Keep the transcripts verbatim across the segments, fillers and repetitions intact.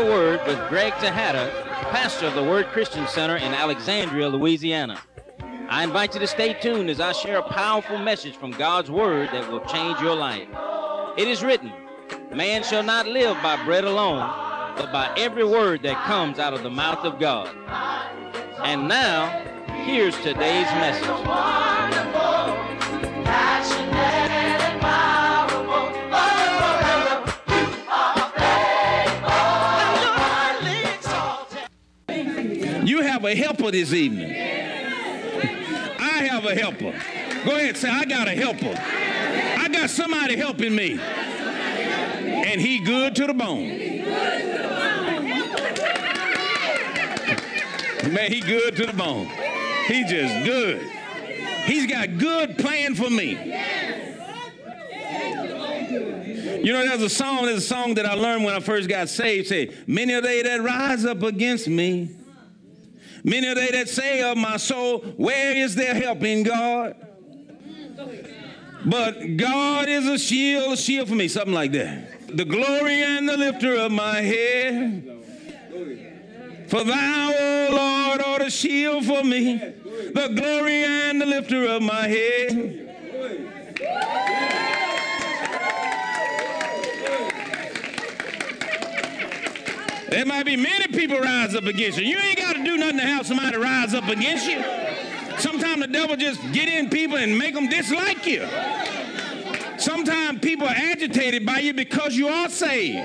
Word with Greg Tejada, pastor of the Word Christian Center in Alexandria, Louisiana. I invite you to stay tuned as I share a powerful message from God's Word that will change your life. It is written, man shall not live by bread alone, but by every word that comes out of the mouth of God. And now, here's today's message. You have a helper this evening. I have a helper. Go ahead and say, I got a helper. I got somebody helping me. And he good to the bone. Man, he good to the bone. He just good. He's got good plan for me. You know, there's a song, there's a song that I learned when I first got saved. Say, many are they that rise up against me. Many are they that say of my soul, where is their help in God? But God is a shield, a shield for me, something like that. The glory and the lifter of my head. For thou, O Lord, art a shield for me, the glory and the lifter of my head. There might be many people rise up against you. You ain't got to do nothing to have somebody rise up against you. Sometimes the devil just get in people and make them dislike you. Sometimes people are agitated by you because you are saved.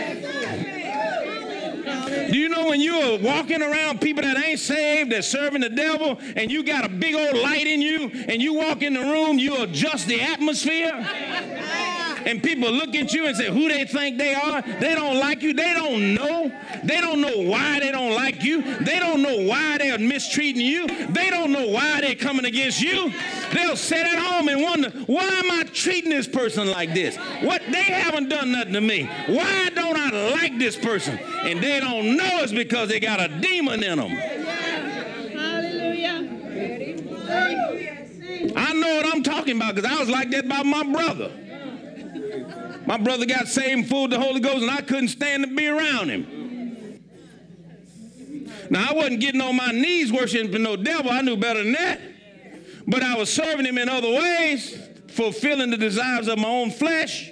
Do you know when you're walking around people that ain't saved, that's serving the devil, and you got a big old light in you, and you walk in the room, you adjust the atmosphere? And people look at you and say, who they think they are? They don't like you. They don't know. They don't know why they don't like you. They don't know why they're mistreating you. They don't know why they're coming against you. They'll sit at home and wonder, why am I treating this person like this? What? They haven't done nothing to me. Why don't I like this person? And they don't know it's because they got a demon in them. Hallelujah. I know what I'm talking about because I was like that about my brother. My brother got saved and full of the Holy Ghost, and I couldn't stand to be around him. Now, I wasn't getting on my knees worshiping no devil. I knew better than that. But I was serving him in other ways, fulfilling the desires of my own flesh.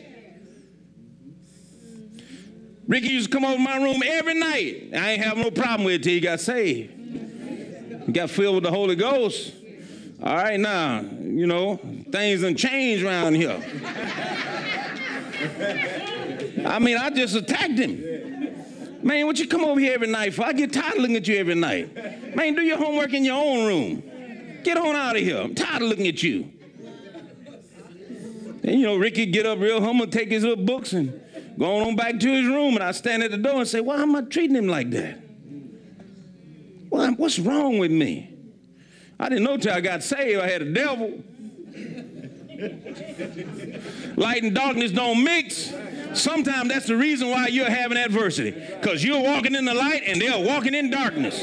Ricky used to come over my room every night. I ain't have no problem with it till he got saved. He got filled with the Holy Ghost. All right, now, you know, things done changed around here. I mean, I just attacked him. Man, what you come over here every night for? I get tired of looking at you every night. Man, do your homework in your own room. Get on out of here. I'm tired of looking at you. And, you know, Ricky get up real humble, take his little books and go on back to his room. And I stand at the door and say, why am I treating him like that? Well, what's wrong with me? I didn't know till I got saved I had a devil. Light and darkness don't mix. Sometimes that's the reason why you're having adversity, because you're walking in the light and they're walking in darkness.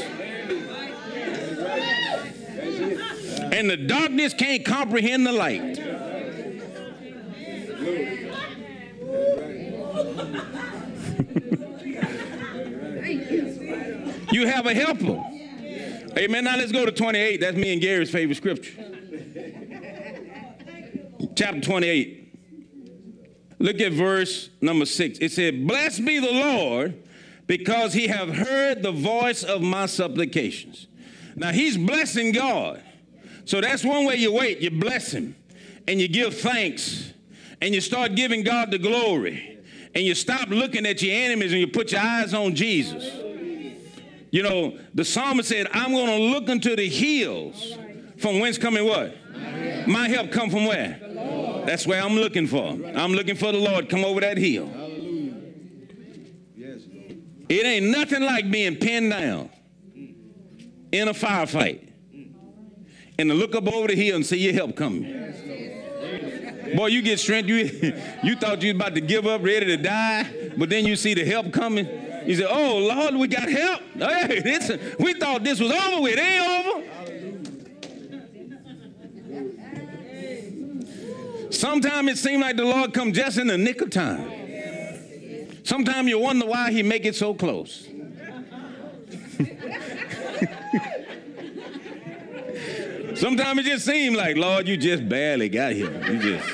And the darkness can't comprehend the light. You have a helper. Amen. Now let's go to twenty-eight. That's me and Gary's favorite scripture. Chapter twenty-eight. Look at verse number six. It said, blessed be the Lord, because he have heard the voice of my supplications. Now he's blessing God. So that's one way you wait. You bless him and you give thanks and you start giving God the glory and you stop looking at your enemies and you put your eyes on Jesus. You know, the psalmist said, I'm going to look unto the hills, from whence coming what? My help come from where? That's where I'm looking for. I'm looking for the Lord. Come over that hill. It ain't nothing like being pinned down in a firefight and to look up over the hill and see your help coming. Boy, you get strength. You, you thought you was about to give up, ready to die, but then you see the help coming. You say, oh, Lord, we got help. Hey, this, we thought this was over with. It ain't over. Sometimes it seems like the Lord come just in the nick of time. Sometimes you wonder why he make it so close. Sometimes it just seems like, Lord, you just barely got here. You just.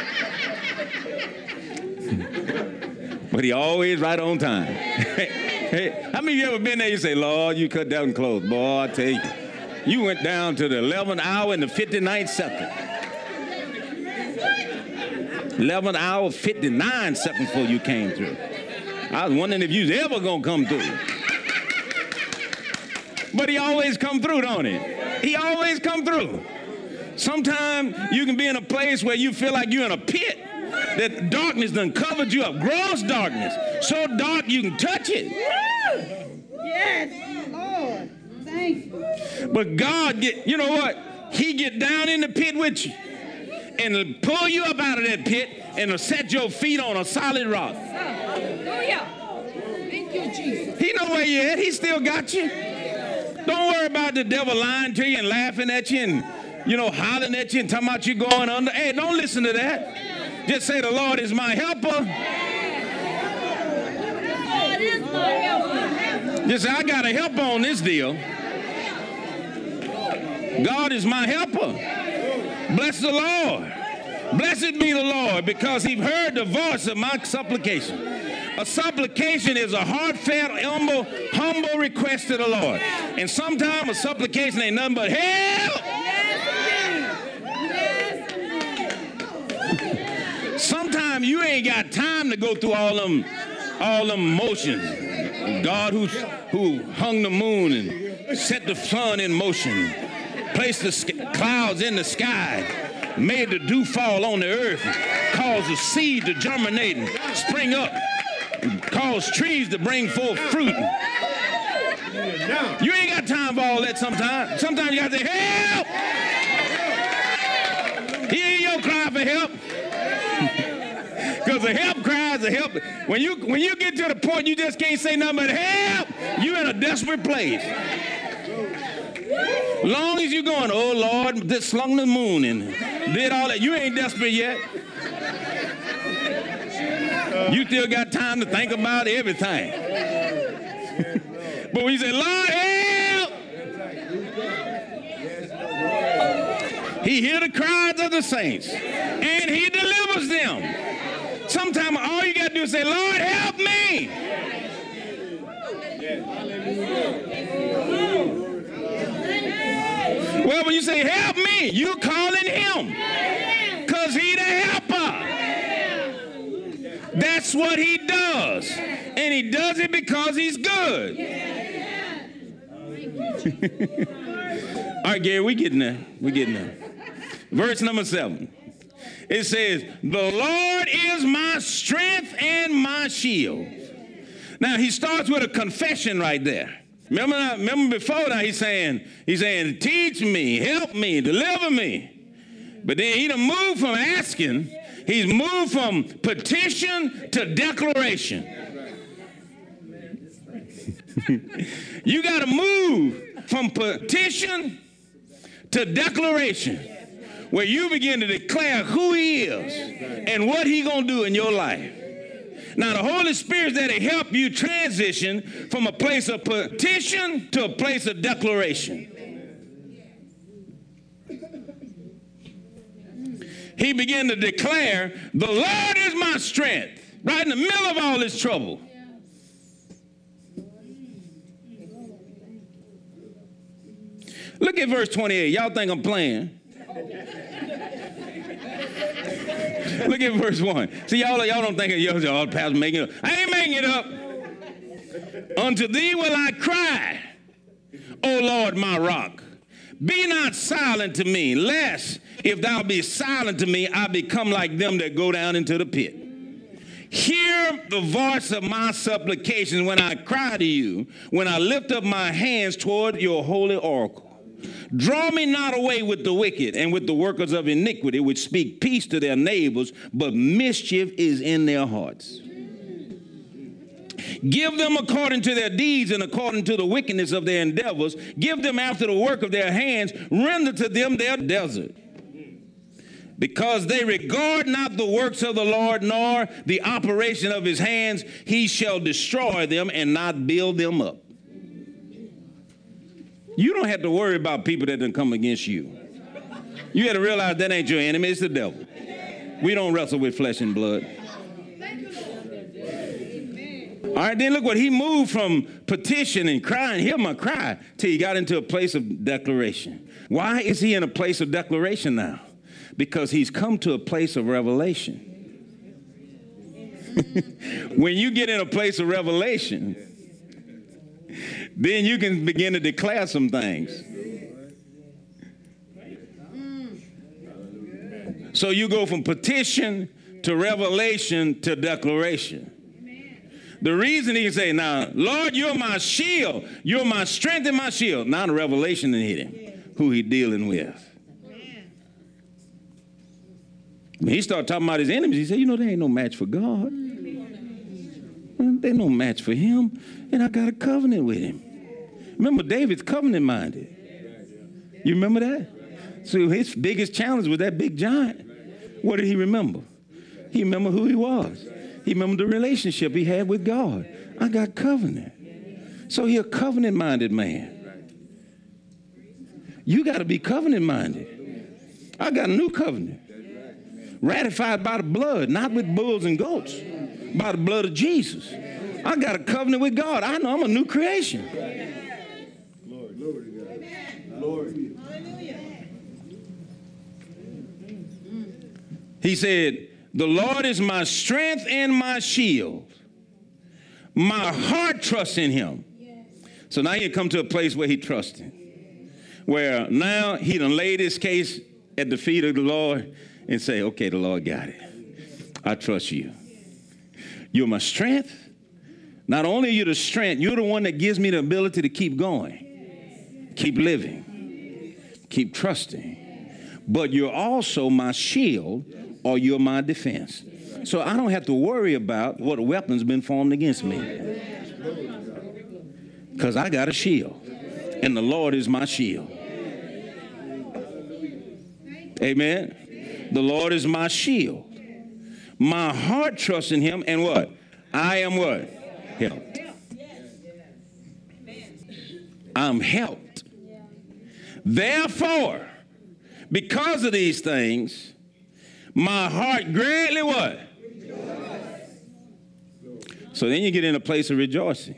But he always right on time. Hey, how many of you ever been there? You say, Lord, you cut down close. Boy, I tell you, you went down to the eleventh hour and the fifty-ninth second. eleventh hour, fifty-nine seconds before you came through. I was wondering if you was ever going to come through. But he always come through, don't he? He always come through. Sometimes you can be in a place where you feel like you're in a pit, that darkness done covered you up, gross darkness, so dark you can touch it. Yes, Lord, thank you. But God, get, you know what? He get down in the pit with you and pull you up out of that pit and set your feet on a solid rock. Hallelujah. Thank you, Jesus. He know where you're at. He still got you. Don't worry about the devil lying to you and laughing at you and, you know, hollering at you and talking about you going under. Hey, don't listen to that. Just say the Lord is my helper. Lord is my helper. Just say, I got a helper on this deal. God is my helper. Bless the Lord. Blessed be the Lord, because he heard the voice of my supplication. A supplication is a heartfelt, humble, humble request to the Lord. And sometimes a supplication ain't nothing but help. Sometimes you ain't got time to go through all them, all them motions. God who, who hung the moon and set the sun in motion, placed the sk- clouds in the sky, made the dew fall on the earth, caused the seed to germinate and spring up, and caused trees to bring forth fruit. You ain't got time for all that sometimes. Sometimes you got to say, help! He ain't your cry for help. Because the help cries, the help. When you, when you get to the point you just can't say nothing but help, you're in a desperate place. Long as you're going, oh, Lord, this slung the moon and did all that, you ain't desperate yet. You still got time to think about everything. But when you say, Lord, help, he hears the cries of the saints, and he delivers them. Sometimes all you got to do is say, Lord, help me. Well, when you say, help me, you're calling him, because he the helper. That's what he does. And he does it because he's good. All right, Gary, we getting there. We getting there. Verse number seven. It says, the Lord is my strength and my shield. Now, he starts with a confession right there. Remember, remember before now he's saying, he's saying, teach me, help me, deliver me. But then he done moved from asking, he's moved from petition to declaration. You got to move from petition to declaration, where you begin to declare who he is and what he gonna do in your life. Now, the Holy Spirit's there to help you transition from a place of petition to a place of declaration. He began to declare, the Lord is my strength, right in the middle of all this trouble. Look at verse twenty-eight. Y'all think I'm playing? Look at verse one. See, y'all, y'all don't think, y'all, y'all pastor making it up. I ain't making it up. Unto thee will I cry, O Lord, my rock. Be not silent to me, lest if thou be silent to me, I become like them that go down into the pit. Hear the voice of my supplications when I cry to you, when I lift up my hands toward your holy oracle. Draw me not away with the wicked and with the workers of iniquity, which speak peace to their neighbors, but mischief is in their hearts. Give them according to their deeds and according to the wickedness of their endeavors. Give them after the work of their hands. Render to them their desert. Because they regard not the works of the Lord, nor the operation of his hands, he shall destroy them and not build them up. You don't have to worry about people that done come against you. You got to realize that ain't your enemy, it's the devil. We don't wrestle with flesh and blood. All right, then look what he moved from petition and crying, hear my cry, till he got into a place of declaration. Why is he in a place of declaration now? Because he's come to a place of revelation. When you get in a place of revelation, then you can begin to declare some things. So you go from petition to revelation to declaration. The reason he can say, now, Lord, you're my shield. You're my strength and my shield. Now the revelation hit him, who he dealing with. When he started talking about his enemies, he said, you know, they ain't no match for God. They ain't no match for him. And I got a covenant with him. Remember, David's covenant minded. You remember that? So his biggest challenge was that big giant. What did he remember? He remembered who he was. He remembered the relationship he had with God. I got covenant. So he a covenant minded man. You got to be covenant minded. I got a new covenant. Ratified by the blood, not with bulls and goats, by the blood of Jesus. I got a covenant with God. I know I'm a new creation. Glory, glory to God. Glory. He said, the Lord is my strength and my shield. My heart trusts in him. So now he come to a place where he trusts him. Where now he done laid his case at the feet of the Lord and say, okay, the Lord got it. I trust you. You're my strength. Not only are you the strength, you're the one that gives me the ability to keep going, keep living, keep trusting. But you're also my shield, or you're my defense. So I don't have to worry about what weapon's been formed against me. Because I got a shield. And the Lord is my shield. Amen. The Lord is my shield. My heart trusts in him, and what? I am what? Helped. I'm helped. Therefore, because of these things, my heart greatly what? So then you get in a place of rejoicing.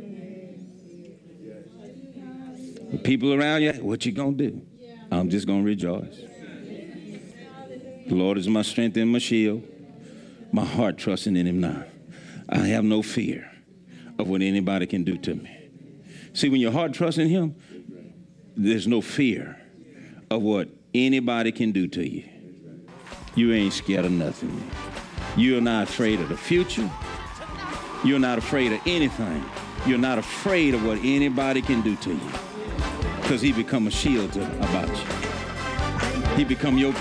The people around you, what you gonna do? I'm just gonna rejoice. The Lord is my strength and my shield. My heart trusting in him now. I have no fear of what anybody can do to me. See, when your heart trusts in him, there's no fear of what anybody can do to you. You ain't scared of nothing. You're not afraid of the future. You're not afraid of anything. You're not afraid of what anybody can do to you. Because he become a shield to, about you. He become your